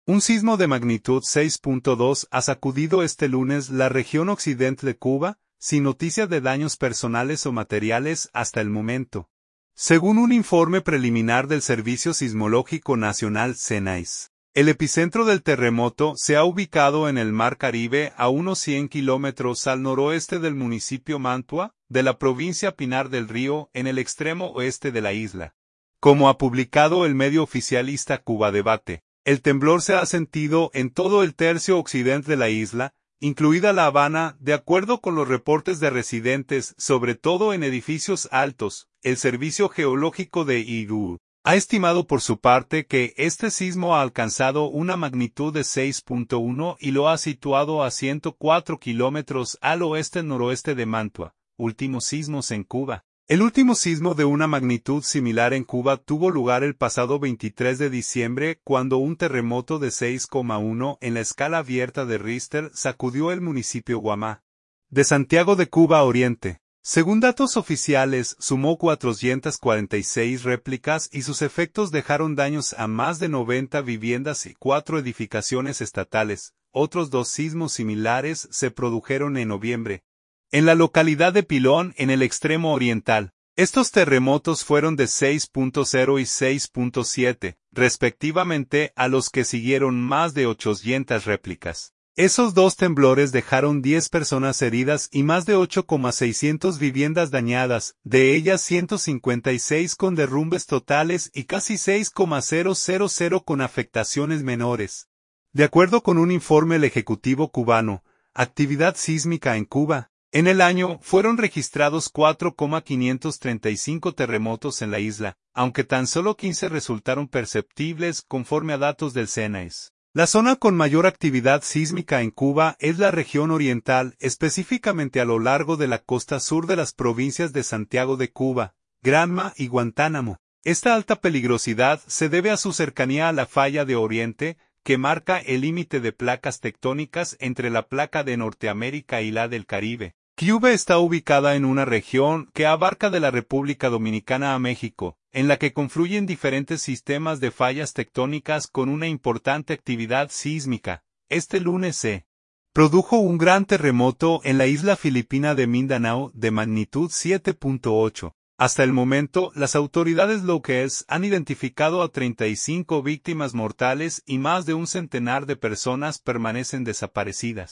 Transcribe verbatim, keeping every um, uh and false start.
Un sismo de magnitud seis punto dos ha sacudido este lunes la región occidente de Cuba, sin noticias de daños personales o materiales hasta el momento. Según un informe preliminar del Servicio Sismológico Nacional SENAIS, el epicentro del terremoto se ha ubicado en el Mar Caribe a unos cien kilómetros al noroeste del municipio Mantua, de la provincia Pinar del Río, en el extremo oeste de la isla. Como ha publicado el medio oficialista Cuba Debate, el temblor se ha sentido en todo el tercio occidente de la isla, incluida La Habana, de acuerdo con los reportes de residentes, sobre todo en edificios altos. El Servicio Geológico de I U U ha estimado por su parte que este sismo ha alcanzado una magnitud de seis punto uno y lo ha situado a ciento cuatro kilómetros al oeste-noroeste de Mantua, últimos sismos en Cuba. El último sismo de una magnitud similar en Cuba tuvo lugar el pasado veintitrés de diciembre, cuando un terremoto de seis coma uno en la escala abierta de Richter sacudió el municipio Guamá de Santiago de Cuba Oriente. Según datos oficiales, sumó cuatrocientas cuarenta y seis réplicas y sus efectos dejaron daños a más de noventa viviendas y cuatro edificaciones estatales. Otros dos sismos similares se produjeron en noviembre en la localidad de Pilón, en el extremo oriental. Estos terremotos fueron de seis punto cero y seis punto siete, respectivamente, a los que siguieron más de ochocientas réplicas. Esos dos temblores dejaron diez personas heridas y más de ocho mil seiscientas viviendas dañadas, de ellas ciento cincuenta y seis con derrumbes totales y casi seis mil con afectaciones menores. De acuerdo con un informe del Ejecutivo cubano, Actividad sísmica en Cuba, en el año fueron registrados cuatro mil quinientos treinta y cinco terremotos en la isla, aunque tan solo quince resultaron perceptibles conforme a datos del SENAIS. La zona con mayor actividad sísmica en Cuba es la región oriental, específicamente a lo largo de la costa sur de las provincias de Santiago de Cuba, Granma y Guantánamo. Esta alta peligrosidad se debe a su cercanía a la falla de Oriente, que marca el límite de placas tectónicas entre la placa de Norteamérica y la del Caribe. Cuba está ubicada en una región que abarca de la República Dominicana a México, en la que confluyen diferentes sistemas de fallas tectónicas con una importante actividad sísmica. Este lunes se produjo un gran terremoto en la isla filipina de Mindanao de magnitud siete punto ocho. Hasta el momento, las autoridades locales han identificado a treinta y cinco víctimas mortales y más de un centenar de personas permanecen desaparecidas.